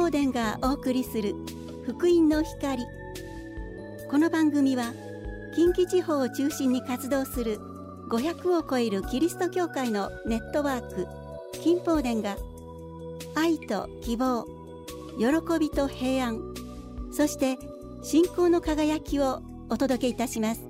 報殿がお送りする福音の光。この番組は近畿地方を中心に活動する500を超えるキリスト教会のネットワーク金報殿が愛と希望、喜びと平安、そして信仰の輝きをお届けいたします。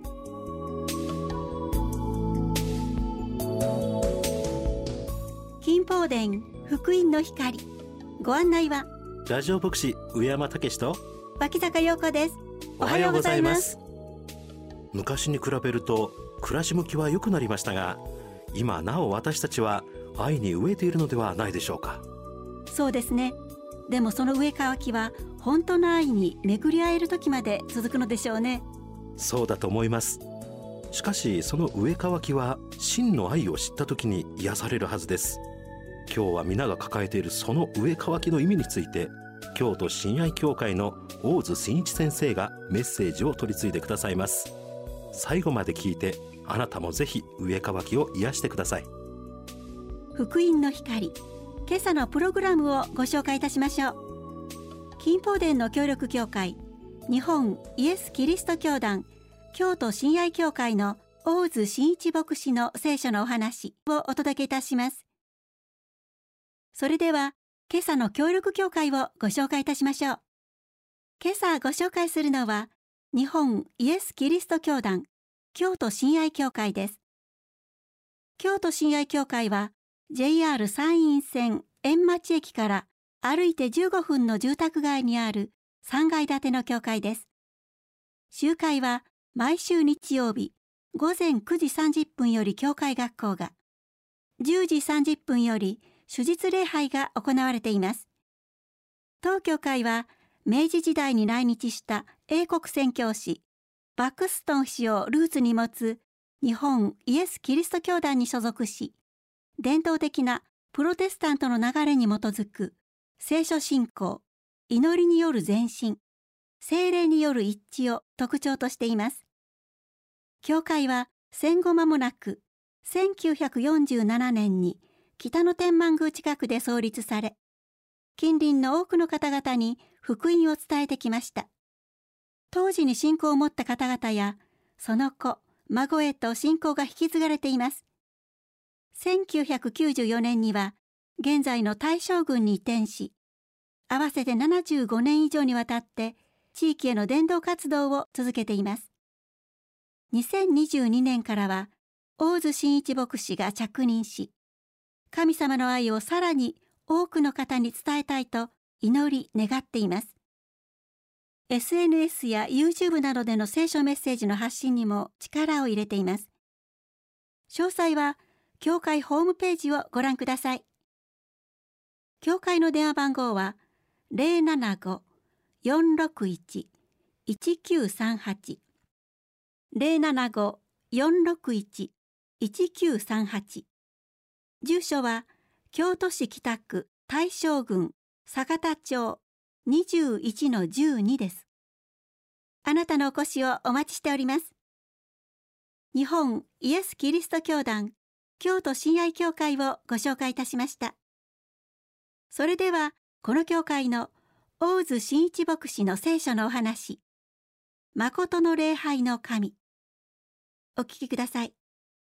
金報殿福音の光、ご案内はラジオ牧師上山武と脇坂陽子です。 おはようございます。昔に比べると暮らし向きは良くなりましたが、今なお私たちは愛に飢えているのではないでしょうか。 そうですね。でもその植え替きは本当の愛に巡り合える時まで続くのでしょうね。 そうだと思います。しかしその植え替きは真の愛を知った時に癒されるはずです。今日は皆が抱えているその植え替きの意味について、京都親愛教会の大津真一先生がメッセージを取り次いでくださいます。最後まで聞いて、あなたもぜひ植え替きを癒してください。 福音の光、今朝のプログラムをご紹介いたしましょう。金報殿の協力協会、日本イエス・キリスト教団京都親愛教会の大津真一牧師の聖書のお話をお届けいたします。それでは今朝の協力協会をご紹介いたしましょう。今朝ご紹介するのは日本イエス・キリスト教団京都親愛教会です。京都親愛教会は JR 山陰線円町駅から歩いて15分の住宅街にある3階建ての教会です。集会は毎週日曜日午前9時30分より教会学校が、10時30分より主日礼拝が行われています。当教会は明治時代に来日した英国宣教師バックストン氏をルーツに持つ日本イエス・キリスト教団に所属し、伝統的なプロテスタントの流れに基づく聖書信仰、祈りによる前進、聖霊による一致を特徴としています。教会は戦後間もなく1947年に北野天満宮近くで創立され、近隣の多くの方々に福音を伝えてきました。当時に信仰を持った方々やその子、孫へと信仰が引き継がれています。1994年には現在の大将軍に移転し、合わせて75年以上にわたって地域への伝道活動を続けています。2022年からは大津真一牧師が着任し、神様の愛をさらに多くの方に伝えたいと祈り願っています。SNS や YouTube などでの聖書メッセージの発信にも力を入れています。詳細は教会ホームページをご覧ください。教会の電話番号は 075-461-1938 075-461-1938。住所は京都市北区大正郡坂田町 21-12 です。あなたのお越しをお待ちしております。日本イエス・キリスト教団京都親愛教会をご紹介いたしました。それではこの教会の大津真一牧師の聖書のお話、誠の礼拝の神、お聞きください。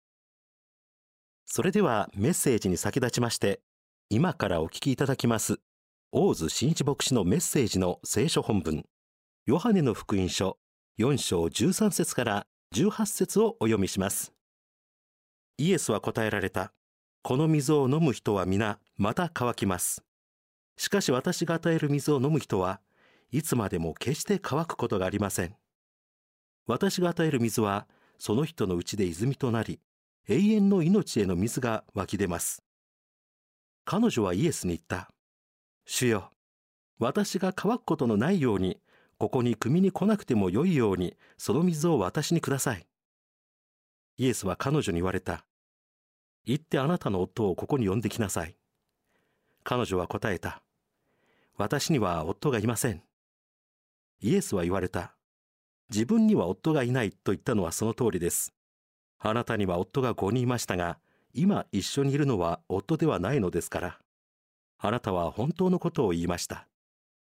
それではメッセージに先立ちまして、今からお聞きいただきます大津真一牧師のメッセージの聖書本文、ヨハネの福音書4章13節から18節をお読みします。イエスは答えられた。この水を飲む人は皆また乾きます。しかし私が与える水を飲む人はいつまでも決して乾くことがありません。私が与える水はその人のうちで泉となり、永遠の命への水が湧き出ます。彼女はイエスに言った。主よ、私が乾くことのないように、ここに汲みに来なくてもよいように、その水を私にください。イエスは彼女に言われた。行ってあなたの夫をここに呼んできなさい。彼女は答えた。私には夫がいません。イエスは言われた。自分には夫がいないと言ったのはその通りです。あなたには夫が5人いましたが、今一緒にいるのは夫ではないのですから。あなたは本当のことを言いました。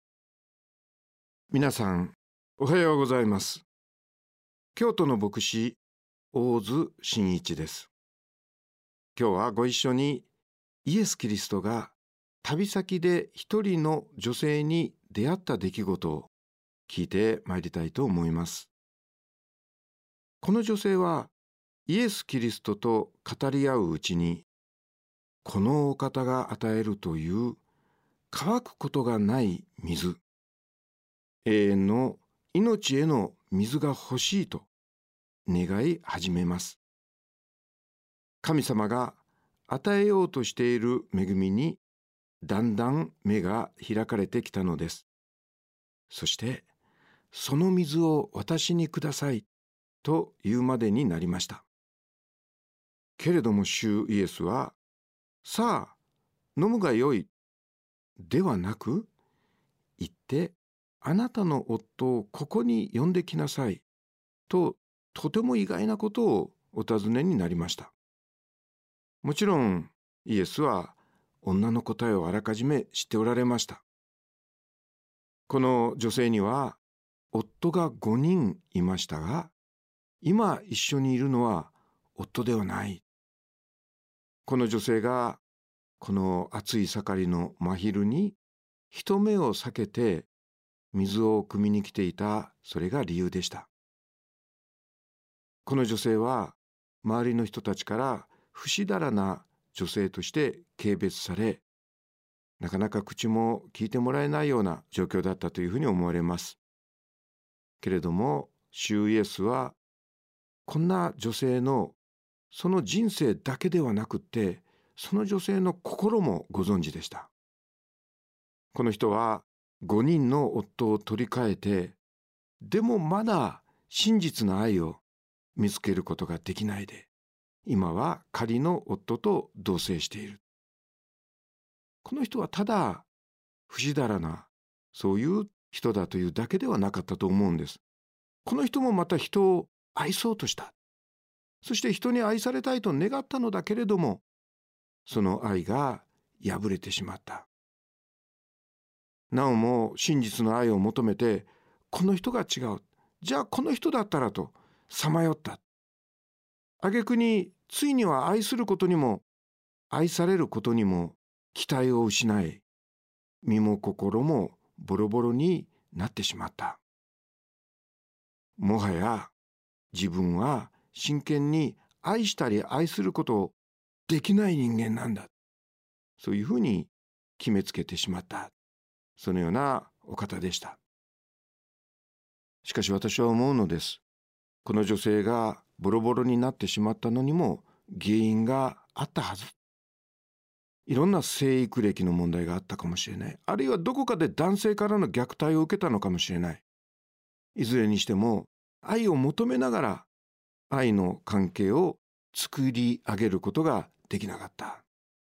皆さん、おはようございます。京都の牧師、大津真一です。今日はご一緒にイエス・キリストが旅先で一人の女性に出会った出来事を聞いてまいりたいと思います。この女性はイエス・キリストと語り合ううちに、このお方が与えるという乾くことがない水、永遠の命への水が欲しいと願い始めます。神様が与えようとしている恵みにだんだん目が開かれてきたのです。そしてその水を私にくださいと言うまでになりました。けれども主イエスは、さあ飲むがよいではなく、行ってあなたの夫をここに呼んできなさいと、とても意外なことをお尋ねになりました。もちろんイエスは女の答えをあらかじめ知っておられました。この女性には夫が5人いましたが、今一緒にいるのは夫ではない。この女性がこの暑い盛りの真昼に人目を避けて水を汲みに来ていた、それが理由でした。この女性は周りの人たちからふしだらな女性として軽蔑され、なかなか口も聞いてもらえないような状況だったというふうに思われます。けれども主イエスは、こんな女性のその人生だけではなくって、その女性の心もご存知でした。この人は5人の夫を取り替えて、でもまだ真実の愛を見つけることができないで、今は仮の夫と同棲している。この人はただ不死だらな、そういう人だというだけではなかったと思うんです。この人もまた人を愛そうとした。そして人に愛されたいと願ったのだけれども、その愛が破れてしまった。なおも真実の愛を求めて、この人が違う、じゃあこの人だったらとさまよった。挙句についには愛することにも愛されることにも期待を失い、身も心もボロボロになってしまった。もはや自分は真剣に愛したり愛することをできない人間なんだ、そういうふうに決めつけてしまった、そのようなお方でした。しかし私は思うのです。この女性がボロボロになってしまったのにも原因があったはず。いろんな生育歴の問題があったかもしれない。あるいはどこかで男性からの虐待を受けたのかもしれない。いずれにしても愛を求めながら愛の関係を作り上げることができなかった。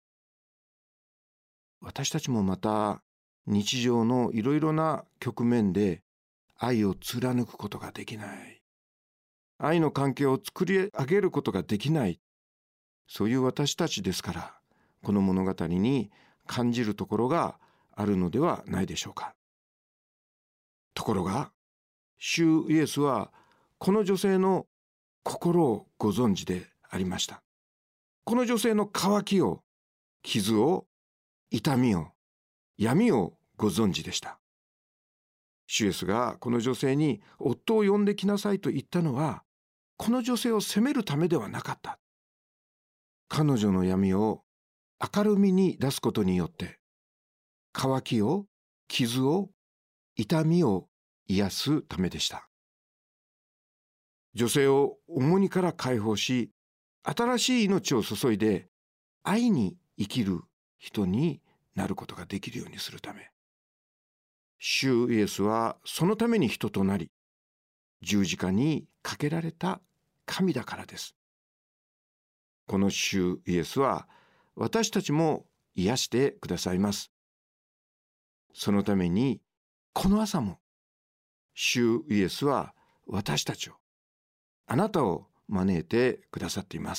私たちもまた日常のいろいろな局面で愛を貫くことができない。愛の関係を作り上げることができない。そういう私たちですから、この物語に感じるところがあるのではないでしょうか。ところが、主イエスはこの女性の心をご存知でありました。この女性の渇きを、傷を、痛みを、闇をご存知でした。主イエスがこの女性に夫を呼んできなさいと言ったのは、この女性を責めるためではなかった。彼女の闇を明るみに出すことによって、渇きを、傷を、痛みを癒すためでした。女性を重荷から解放し、新しい命を注いで愛に生きる人になることができるようにするため、主イエスはそのために人となり、十字架にかけられた神だからです。この主イエスは私たちも癒してくださいます。そのためにこの朝も主イエスは私たちを、あなたを招いてくださっています。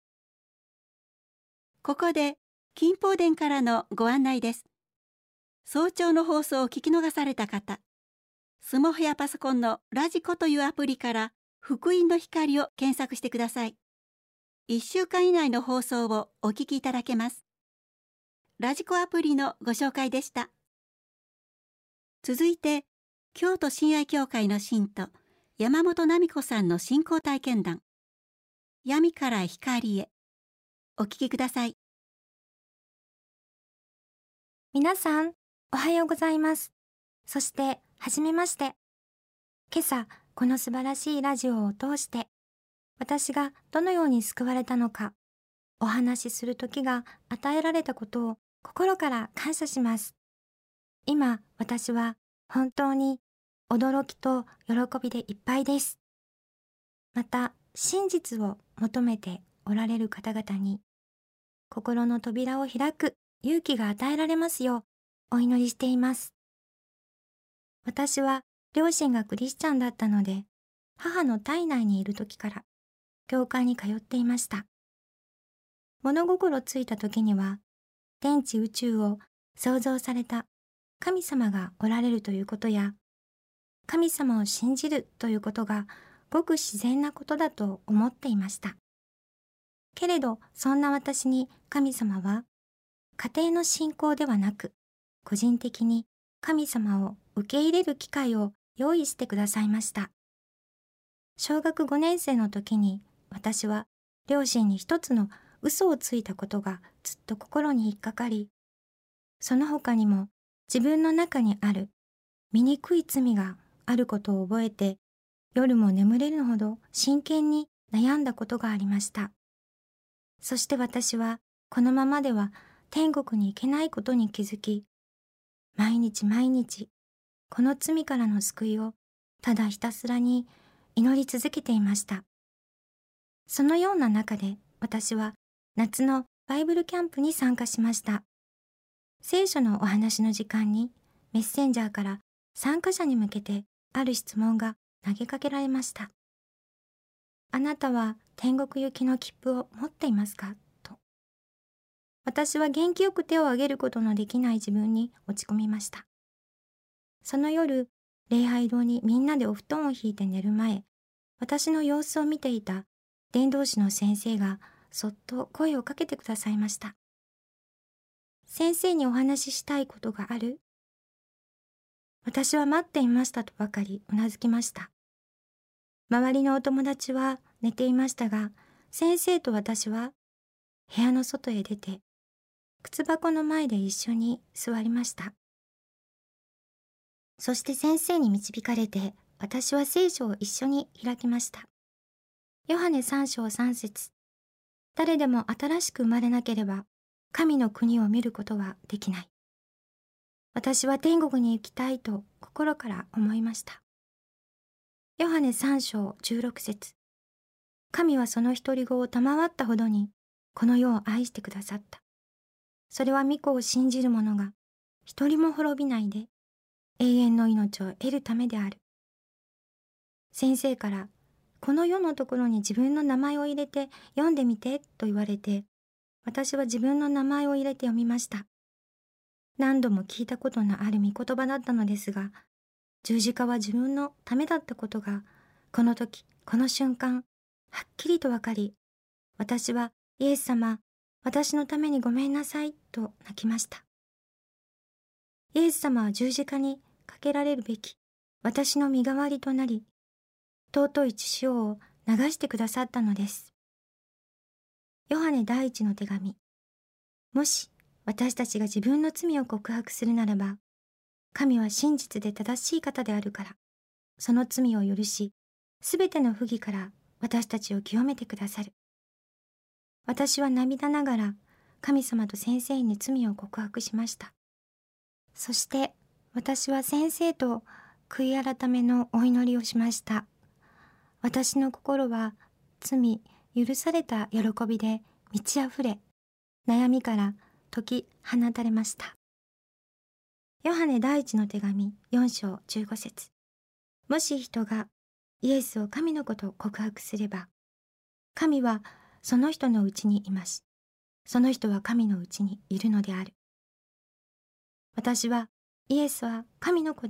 ここで金宝殿からのご案内です。早朝の放送を聞き逃された方、 スマホやパソコンのラジコというアプリから福音の光を検索してください。1週間以内の放送をお聞きいただけます。ラジコアプリのご紹介でした。続いて、京都親愛教会の信徒、山本奈美子さんの信仰体験談、闇から光へ。お聞きください。 皆さん、おはようございます。そして、はじめまして。今朝、この素晴らしいラジオを通して、私がどのように救われたのか、お話しする時が与えられたことを心から感謝します。今、私は本当に驚きと喜びでいっぱいです。また、真実を求めておられる方々に、心の扉を開く勇気が与えられますようお祈りしています。私は両親がクリスチャンだったので、母の体内にいる時から教会に通っていました。物心ついた時には、天地宇宙を創造された神様がおられるということや、神様を信じるということがごく自然なことだと思っていました。けれど、そんな私に神様は、家庭の信仰ではなく、個人的に神様を受け入れる機会を用意してくださいました。小学5年生の時に、私は両親に一つの嘘をついたことがずっと心に引っかかり、その他にも自分の中にある醜い罪があることを覚えて、夜も眠れるほど真剣に悩んだことがありました。そして私はこのままでは天国に行けないことに気づき、毎日毎日この罪からの救いをただひたすらに祈り続けていました。そのような中で私は夏のバイブルキャンプに参加しました。聖書のお話の時間にメッセンジャーから参加者に向けてある質問が投げかけられました。あなたは天国行きの切符を持っていますかと。私は元気よく手を挙げることのできない自分に落ち込みました。その夜、礼拝堂にみんなでお布団を引いて寝る前、私の様子を見ていた伝道師の先生がそっと声をかけてくださいました。先生にお話ししたいことがある？私は待っていましたとばかりうなずきました。周りのお友達は寝ていましたが、先生と私は部屋の外へ出て、靴箱の前で一緒に座りました。そして先生に導かれて、私は聖書を一緒に開きました。ヨハネ3章3節。誰でも新しく生まれなければ、神の国を見ることはできない。私は天国に行きたいと心から思いました。ヨハネ3章16節。神はその独り子を賜ったほどに、この世を愛してくださった。それは御子を信じる者が、一人も滅びないで、永遠の命を得るためである。先生から、この世のところに自分の名前を入れて読んでみてと言われて、私は自分の名前を入れて読みました。何度も聞いたことのある御言葉だったのですが、十字架は自分のためだったことが、この時、この瞬間、はっきりとわかり、私はイエス様、私のためにごめんなさいと泣きました。イエス様は十字架にかけられるべき私の身代わりとなり、尊い血潮を流してくださったのです。ヨハネ第一の手紙。もし私たちが自分の罪を告白するならば、神は真実で正しい方であるから、その罪を許し、すべての不義から私たちを清めてくださる。私は涙ながら神様と先生に罪を告白しました。そして私は先生と悔い改めのお祈りをしました。私の心は罪許された喜びで満ち溢れ、悩みから解き放たれました。ヨハネ第一の手紙4章15節。もし人がイエスを神の子と告白すれば、神はその人のうちにいます。その人は神のうちにいるのである。私はイエスは神の子ですと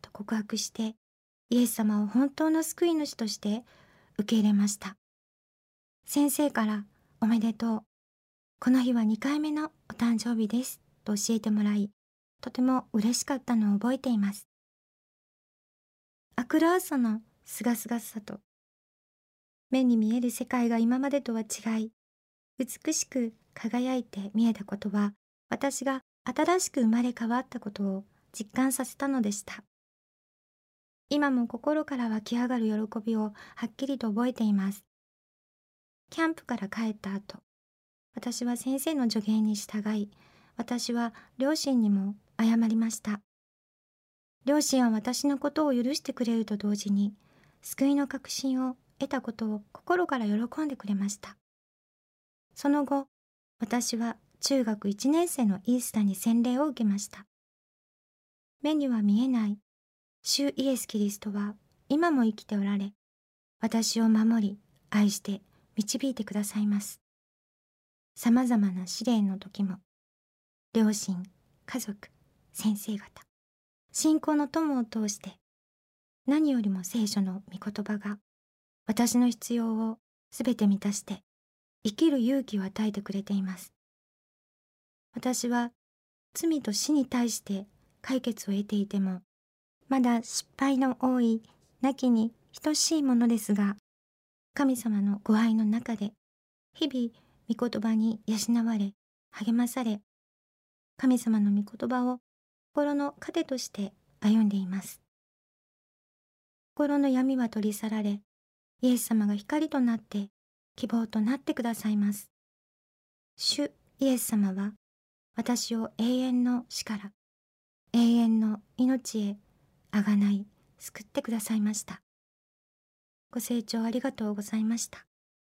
と告白して、イエス様を本当の救い主として受け入れました。先生からおめでとう。この日は2回目のお誕生日ですと教えてもらい、とても嬉しかったのを覚えています。明くる朝のすがすがしさと、目に見える世界が今までとは違い、美しく輝いて見えたことは、私が新しく生まれ変わったことを実感させたのでした。今も心から湧き上がる喜びをはっきりと覚えています。キャンプから帰った後、私は先生の助言に従い、私は両親にも謝りました。両親は私のことを許してくれると同時に、救いの確信を得たことを心から喜んでくれました。その後、私は中学1年生のイースターに洗礼を受けました。目には見えない主イエス・キリストは今も生きておられ、私を守り、愛して導いてくださいます。さまざまな試練の時も、両親、家族、先生方、信仰の友を通して、何よりも聖書の御言葉が私の必要をすべて満たして生きる勇気を与えてくれています。私は罪と死に対して解決を得ていても、まだ失敗の多い亡きに等しいものですが、神様のご愛の中で日々御言葉に養われ励まされ、神様の御言葉を心の糧として歩んでいます。心の闇は取り去られ、イエス様が光となって希望となってくださいます。主イエス様は私を永遠の死から永遠の命へあがない救ってくださいました。ご清聴ありがとうございました。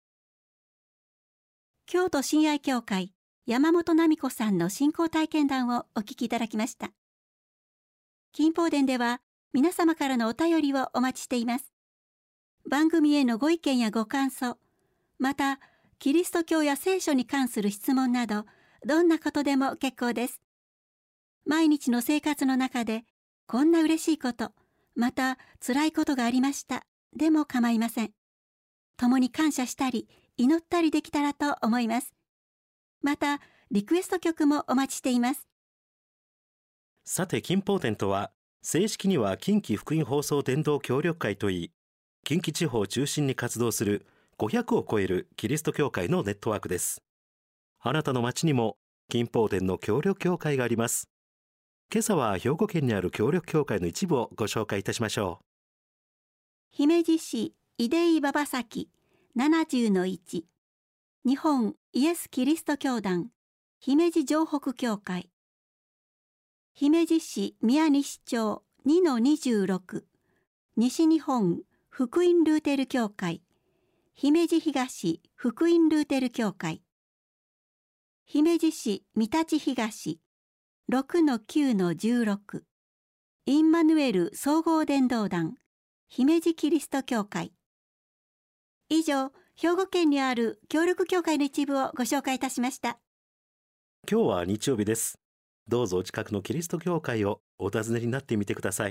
京都親愛教会山本奈美子さんの信仰体験談をお聞きいただきました。金宝殿では皆様からのお便りをお待ちしています。番組へのご意見やご感想、またキリスト教や聖書に関する質問など、どんなことでも結構です。毎日の生活の中でこんな嬉しいこと、また辛いことがありましたでも構いません。共に感謝したり祈ったりできたらと思います。またリクエスト曲もお待ちしています。 さて、金宝殿とは正式には近畿福音放送伝道協力会といい、近畿地方を中心に活動する500を超えるキリスト教会のネットワークです。あなたの町にも金宝殿の協力協会があります。今朝は兵庫県にある協力協会の一部をご紹介いたしましょう。 姫路市出井馬場崎 70-1 日本イエスキリスト教団姫路城北教会、姫路市宮西町 2-26 西日本福音ルーテル教会姫路東福音ルーテル教会、姫路市三立東 6-9-16 インマヌエル総合伝道団姫路キリスト教会。以上、兵庫県にある協力教会の一部をご紹介いたしました。 今日は日曜日です。どうぞお近くのキリスト教会をお訪ねになってみてください。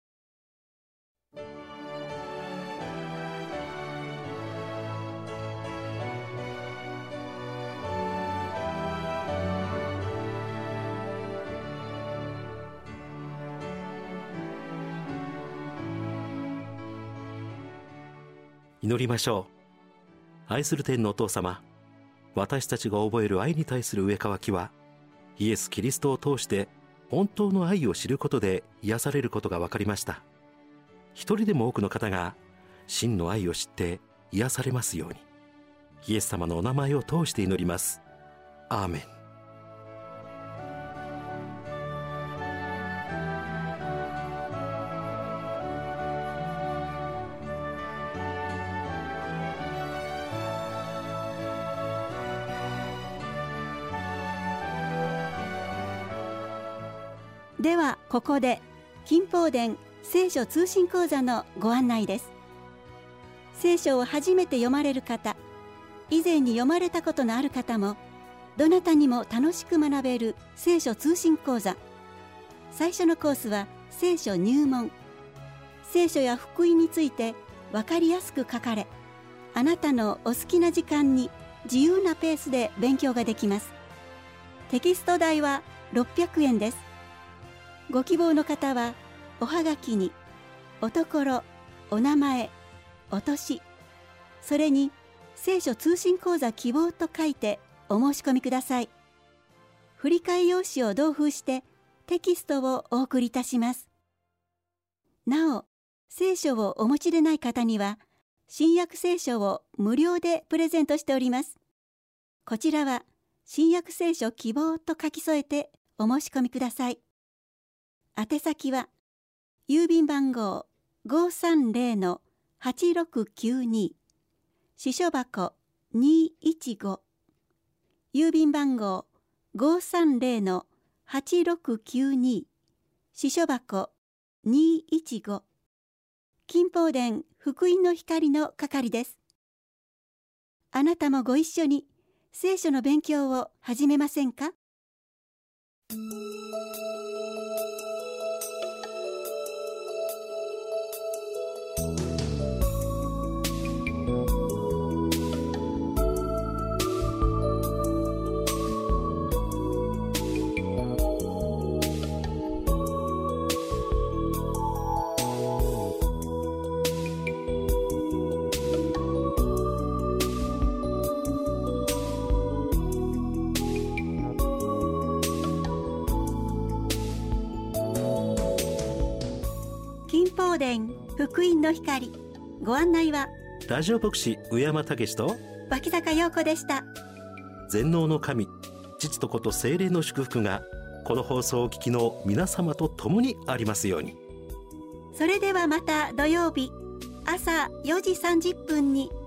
祈りましょう。愛する天のお父様、私たちが覚える愛に対する植え替きは、イエス・キリストを通して本当の愛を知ることで癒されることが分かりました。一人でも多くの方が真の愛を知って癒されますように、イエス様のお名前を通して祈ります。アーメン。 ではここで金宝殿聖書通信講座のご案内です。聖書を初めて読まれる方、以前に読まれたことのある方も、どなたにも楽しく学べる聖書通信講座。最初のコースは聖書入門聖書や福音について分かりやすく書かれ、あなたのお好きな時間に自由なペースで勉強ができます。テキスト代は600円です。ご希望の方はおはがきにおところ、お名前、お年、それに聖書通信講座希望と書いてお申し込みください。振り替え用紙を同封してテキストをお送りいたします。なお、聖書をお持ちでない方には新約聖書を無料でプレゼントしております。こちらは新約聖書希望と書き添えてお申し込みください。宛先は郵便番号 530-8692 支所箱215、郵便番号 530-8692 支所箱215、金宝殿福音の光の係です。あなたもご一緒に聖書の勉強を始めませんか？金宝殿福音の光、ご案内はラジオ牧師上山武と脇坂陽子でした。 全能の神父と子と聖霊の祝福がこの放送を聞きの皆様と共にありますように。 それではまた土曜日朝4時30分に